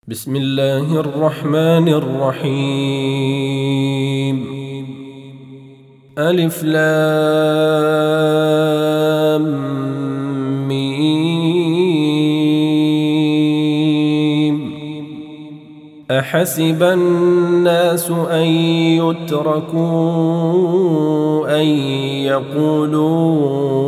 بسم الله الرحمن الرحيم. ألف لام ميم. أحسب الناس أن يتركوا أن يقولوا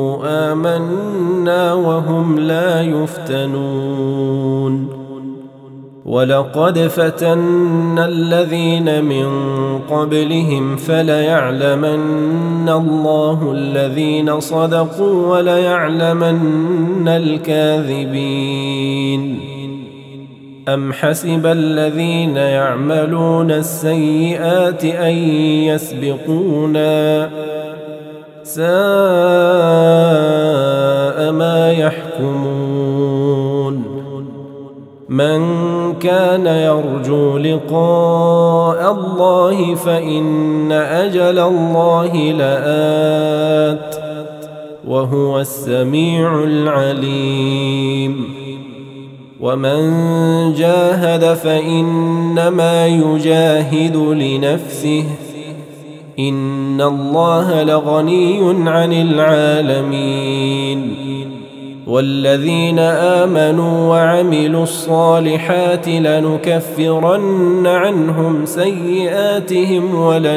آمنا وهم لا يفتنون. ولقد فتنا الذين من قبلهم فليعلمن الله الذين صدقوا وليعلمن الكاذبين. أم حسب الذين يعملون السيئات أن يسبقونا ساء ما يحكمون. من كان يرجو لقاء الله فإن أجل الله لآت وهو السميع العليم. ومن جاهد فإنما يجاهد لنفسه إن الله لغني عن العالمين. والذين آمنوا وعملوا الصالحات لنكفرن عنهم سيئاتهم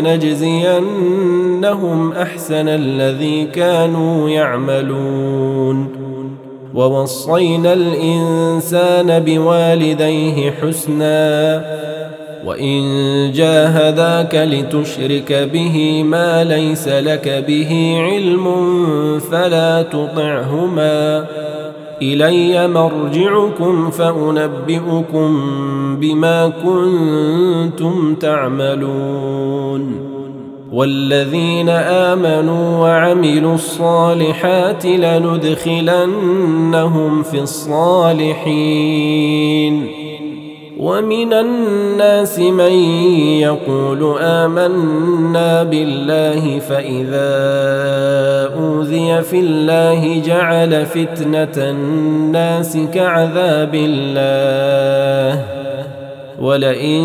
ولنجزينهم أحسن الذي كانوا يعملون. ووصينا الإنسان بوالديه حسنا وإن جاهداك لتشرك به ما ليس لك به علم فلا تطعهما إلي مرجعكم فأنبئكم بما كنتم تعملون. والذين آمنوا وعملوا الصالحات لندخلنهم في الصالحين. ومن الناس من يقول آمنا بالله فإذا أوذي في الله جعل فتنة الناس كعذاب الله ولئن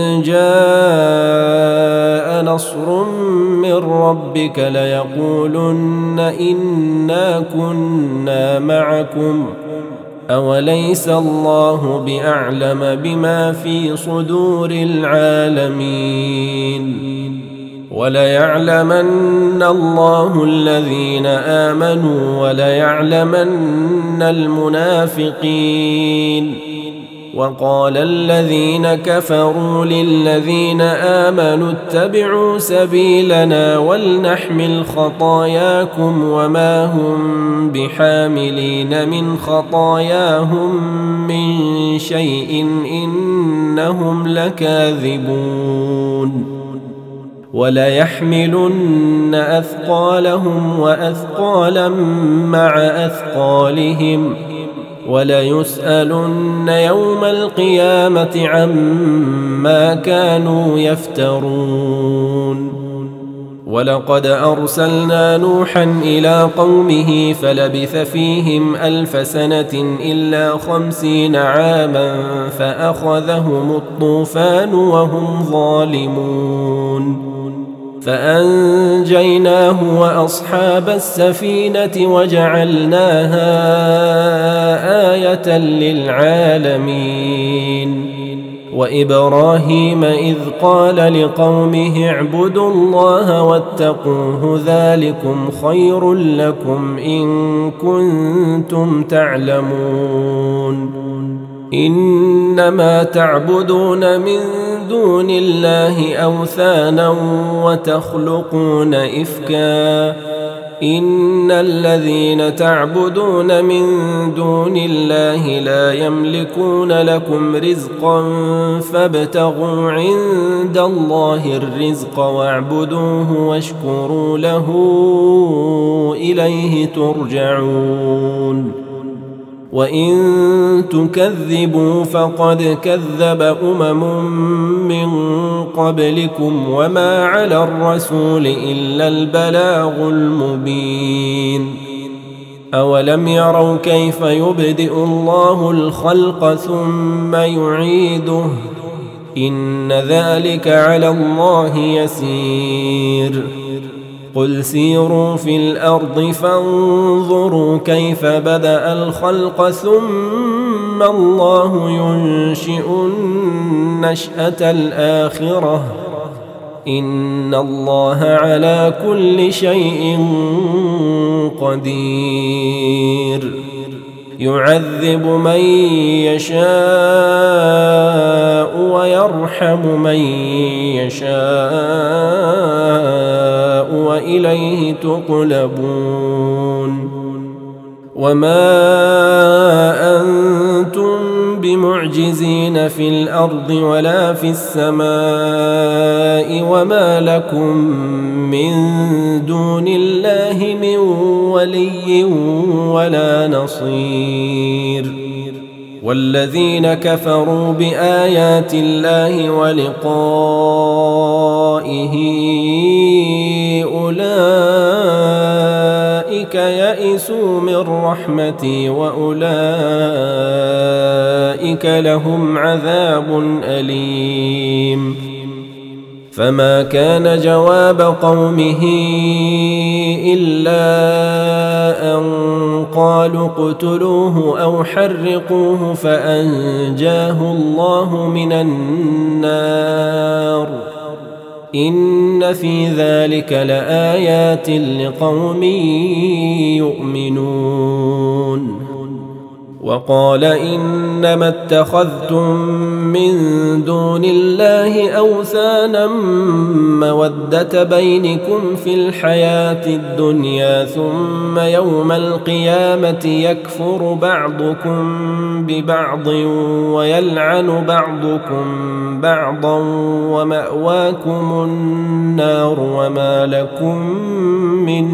جاء نصر من ربك ليقولن إنا كنا معكم أوليس الله بأعلم بما في صدور العالمين. وليعلمن الله الذين آمنوا وليعلمن المنافقين. وقال الذين كفروا للذين آمنوا اتبعوا سبيلنا ولنحمل خطاياكم وما هم بحاملين من خطاياهم من شيء إنهم لكاذبون. وليحملن أثقالهم وأثقالا مع أثقالهم وليسألن يوم القيامة عما كانوا يفترون. ولقد أرسلنا نوحا إلى قومه فلبث فيهم 1000 سنة إلا 50 عاما فأخذهم الطوفان وهم ظالمون. فأنجيناه وأصحاب السفينة وجعلناها آية للعالمين. وإبراهيم إذ قال لقومه اعبدوا الله واتقوه ذلكم خير لكم إن كنتم تعلمون. إنما تعبدون من دون الله أوثانا وتخلقون إفكا إن الذين تعبدون من دون الله لا يملكون لكم رزقا فابتغوا عند الله الرزق واعبدوه واشكروا له إليه ترجعون. وإن تكذبوا فقد كذب من قبلكم وما على الرسول إلا البلاغ المبين. أولم يروا كيف يبدئ الله الخلق ثم يعيده إن ذلك على الله يسير قل سيروا في الأرض فانظروا كيف بدأ الخلق ثم الله ينشئ النشأة الآخرة إن الله على كل شيء قدير يعذب من يشاء ويرحم من يشاء وإليه تقلبون وما أنتم بمعجزين في الأرض ولا في السماء وما لكم من دون الله من ولي ولا نصير والذين كفروا بآيات الله ولقائه أولئك يئسوا من رحمتي وأولئك لهم عذاب أليم فما كان جواب قومه إلا أن قالوا اقتلوه أو حرقوه فأنجاه الله من النار إن في ذلك لآيات لقوم يؤمنون وقال إنما اتخذتم من دون الله أوثانا مودة بينكم في الحياة الدنيا ثم يوم القيامة يكفر بعضكم ببعض ويلعن بعضكم بعضا ومأواكم النار وما لكم من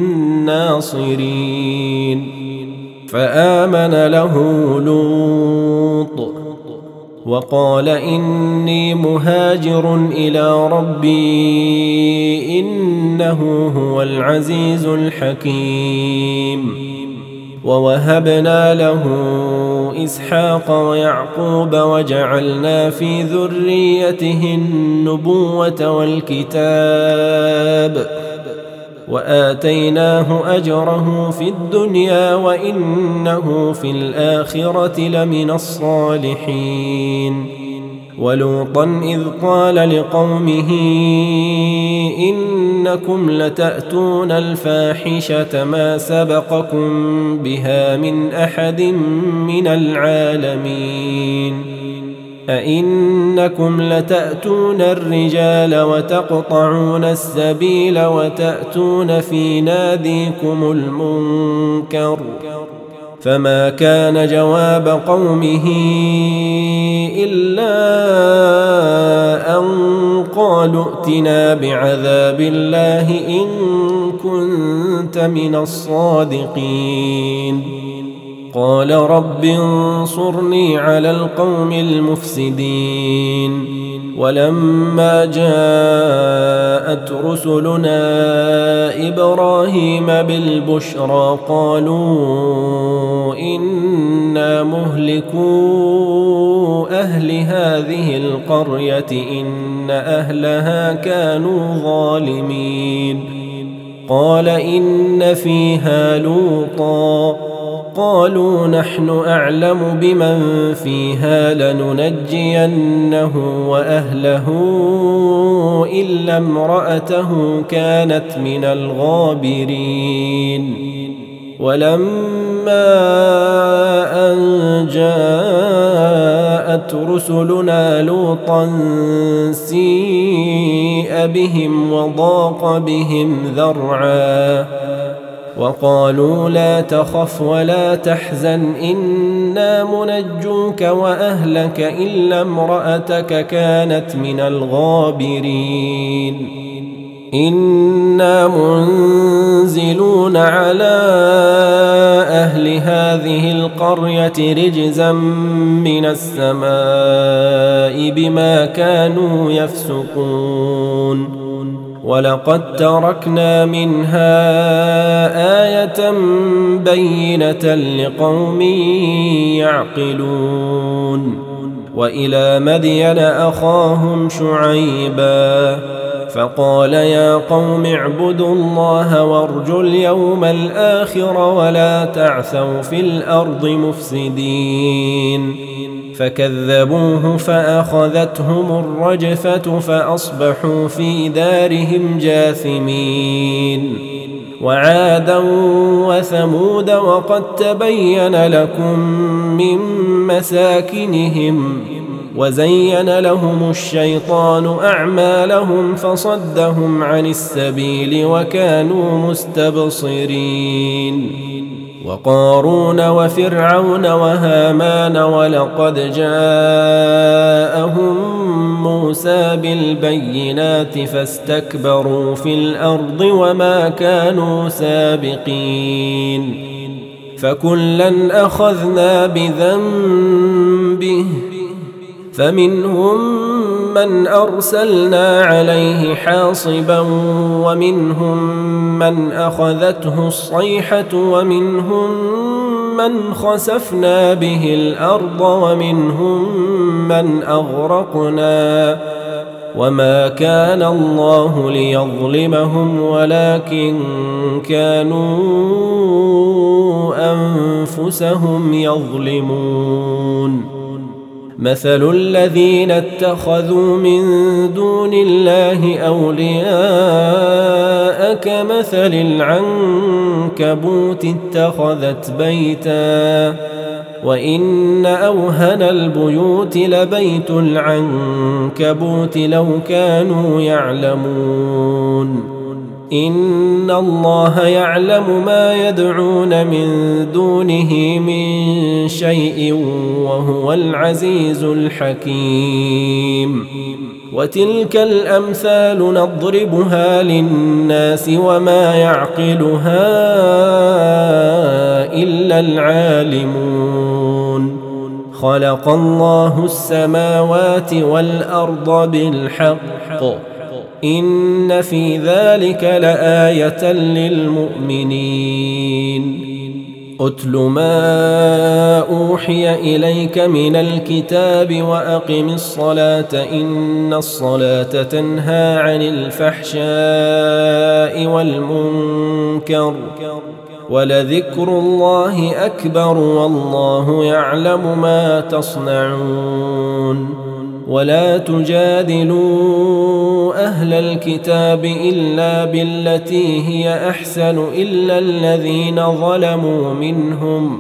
ناصرين فآمن له لوط وقال إني مهاجر إلى ربي إنه هو العزيز الحكيم ووهبنا له إسحاق ويعقوب وجعلنا في ذريته النبوة والكتاب وآتيناه أجره في الدنيا وإنه في الآخرة لمن الصالحين ولوطا إذ قال لقومه إنكم لتأتون الفاحشة ما سبقكم بها من أحد من العالمين أئنكم لتأتون الرجال وتقطعون السبيل وتأتون في ناديكم المنكر فما كان جواب قومه إلا أن قالوا ائتنا بعذاب الله إن كنت من الصادقين قال رب انصرني على القوم المفسدين ولما جاءت رسلنا إبراهيم بالبشرى قالوا إنا مهلكو أهل هذه القرية إن أهلها كانوا ظالمين قال إن فيها لوطا قالوا نحن أعلم بمن فيها لننجينه وأهله إلا امرأته كانت من الغابرين ولما أن جاءت رسلنا لوطا سيء بهم وضاق بهم ذرعا وقالوا لا تخف ولا تحزن إنا منجوك وأهلك إلا امرأتك كانت من الغابرين إنا منزلون على أهل هذه القرية رجزا من السماء بما كانوا يفسقون ولقد تركنا منها آية بينة لقوم يعقلون وإلى مدين أخاهم شعيبا فقال يا قوم اعبدوا الله وارجوا اليوم الآخر ولا تعثوا في الأرض مفسدين فكذبوه فأخذتهم الرجفة فأصبحوا في دارهم جاثمين وعادا وثمود وقد تبين لكم من مساكنهم وزين لهم الشيطان أعمالهم فصدهم عن السبيل وكانوا مستبصرين وقارون وفرعون وهامان ولقد جاءهم موسى بالبينات فاستكبروا في الأرض وما كانوا سابقين فكلا أخذنا بذنبه فمنهم من أرسلنا عليه حاصبا ومنهم من أخذته الصيحة ومنهم من خسفنا به الأرض ومنهم من أغرقنا وما كان الله ليظلمهم ولكن كانوا أنفسهم يظلمون مثل الذين اتخذوا من دون الله أولياء كمثل العنكبوت اتخذت بيتا وإن أوهن البيوت لبيت العنكبوت لو كانوا يعلمون إن الله يعلم ما يدعون من دونه من شيء وهو العزيز الحكيم وتلك الأمثال نضربها للناس وما يعقلها إلا العالمون خلق الله السماوات والأرض بالحق إن في ذلك لآية للمؤمنين أتل ما أوحي إليك من الكتاب وأقم الصلاة إن الصلاة تنهى عن الفحشاء والمنكر ولذكر الله أكبر والله يعلم ما تصنعون ولا تجادلوا أهل الكتاب إلا بالتي هي أحسن إلا الذين ظلموا منهم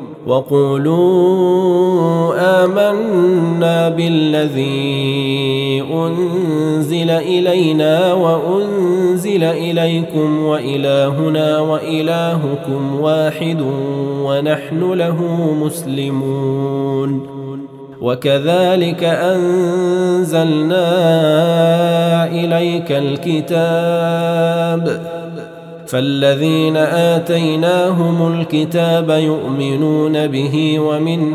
وقولوا آمنا بالذي أنزل إلينا وأنزل إليكم وإلهنا وإلهكم واحد ونحن له مسلمون وكذلك أنزلنا إليك الكتاب فالذين آتيناهم الكتاب يؤمنون به ومن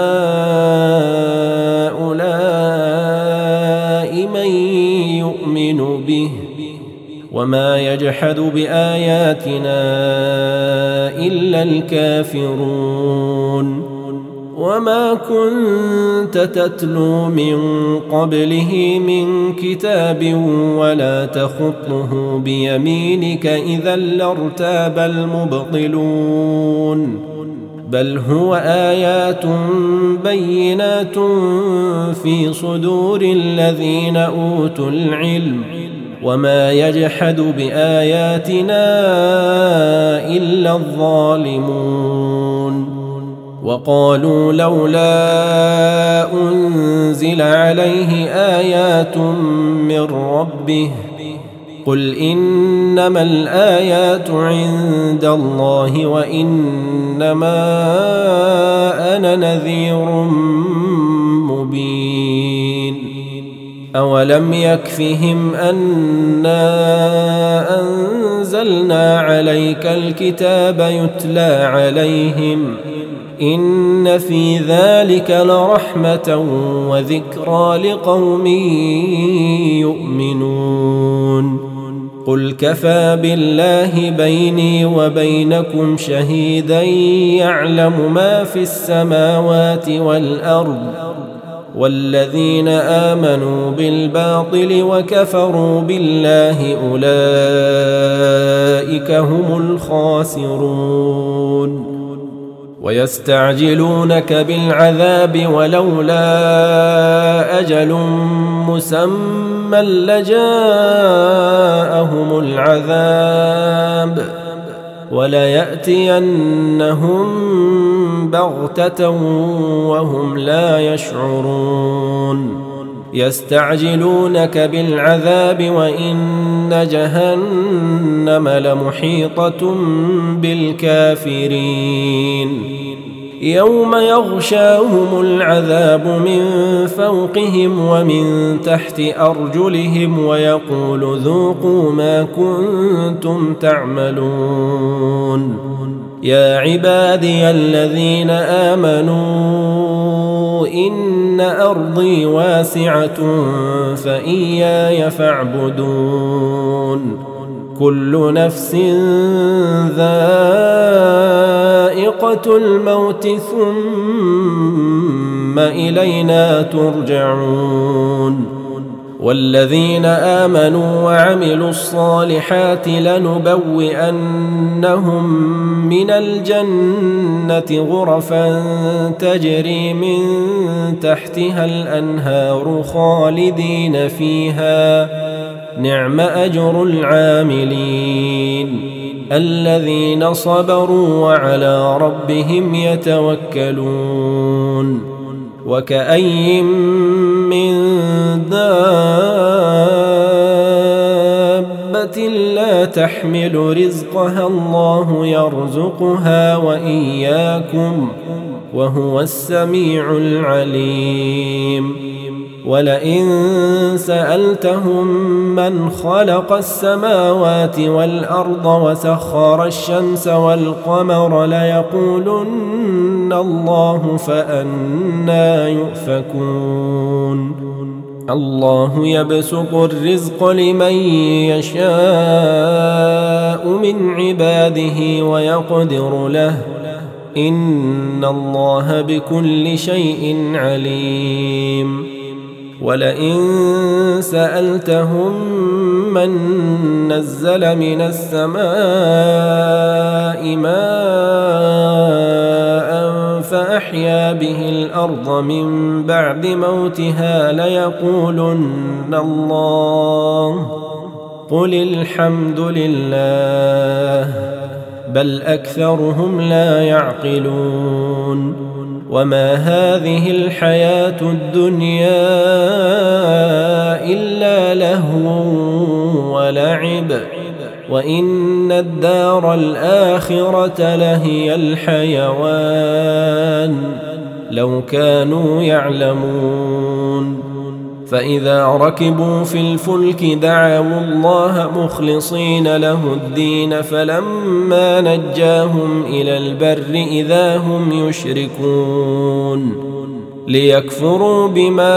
هؤلاء من يؤمن به وما يجحد بآياتنا إلا الكافرون وما كنت تتلو من قبله من كتاب ولا تخطه بيمينك إذا لارتاب المبطلون بل هو آيات بينات في صدور الذين أوتوا العلم وما يجحد بآياتنا إلا الظالمون وقالوا لولا أنزل عليه آيات من ربه قل إنما الآيات عند الله وإنما أنا نذير مبين أولم يكفهم أنا أنزلنا عليك الكتاب يتلى عليهم إن في ذلك لرحمة وذكرى لقوم يؤمنون قل كفى بالله بيني وبينكم شهيدا يعلم ما في السماوات والأرض والذين آمنوا بالباطل وكفروا بالله أولئك هم الخاسرون ويستعجلونك بالعذاب ولولا أجل مسمى لجاءهم العذاب وليأتينهم بغتة وهم لا يشعرون يستعجلونك بالعذاب وإن جهنم لمحيطة بالكافرين يوم يغشاهم العذاب من فوقهم ومن تحت أرجلهم ويقول ذوقوا ما كنتم تعملون يا عبادي الذين آمنوا إن أرضي واسعة فإياي فاعبدون كل نفس ذائقة الموت ثم إلينا ترجعون والذين آمنوا وعملوا الصالحات لنبوئنهم من الجنة غرفا تجري من تحتها الأنهار خالدين فيها نعم أجر العاملين الذين صبروا وعلى ربهم يتوكلون وكأي من دابة لا تحمل رزقها الله يرزقها وإياكم وهو السميع العليم ولئن سألتهم من خلق السماوات والأرض وسخر الشمس والقمر ليقولن الله فأنى يؤفكون الله يبسط الرزق لمن يشاء من عباده ويقدر له إن الله بكل شيء عليم ولئن سألتهم من نزل من السماء ماء فأحيا به الأرض من بعد موتها ليقولن الله قل الحمد لله بل أكثرهم لا يعقلون وما هذه الحياة الدنيا إلا لهو ولعب وإن الدار الآخرة لهي الحيوان لو كانوا يعلمون فإذا ركبوا في الفلك دعوا الله مخلصين له الدين فلما نجاهم إلى البر إذا هم يشركون ليكفروا بما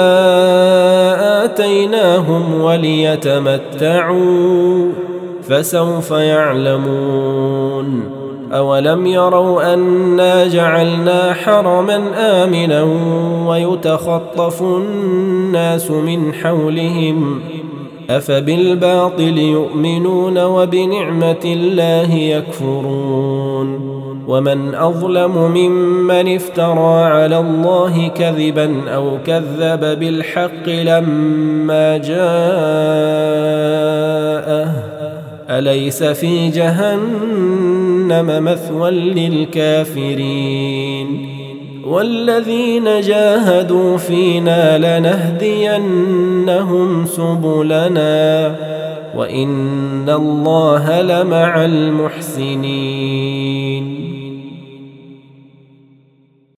آتيناهم وليتمتعوا فسوف يعلمون أولم يروا أنا جعلنا حرما آمنا ويتخطف الناس من حولهم أفبالباطل يؤمنون وبنعمة الله يكفرون ومن أظلم ممن افترى على الله كذبا أو كذب بالحق لما جاءه أليس في جهنم مثوى للكافرين والذين جاهدوا فينا لنهدينهم سبلنا وإن الله لمع المحسنين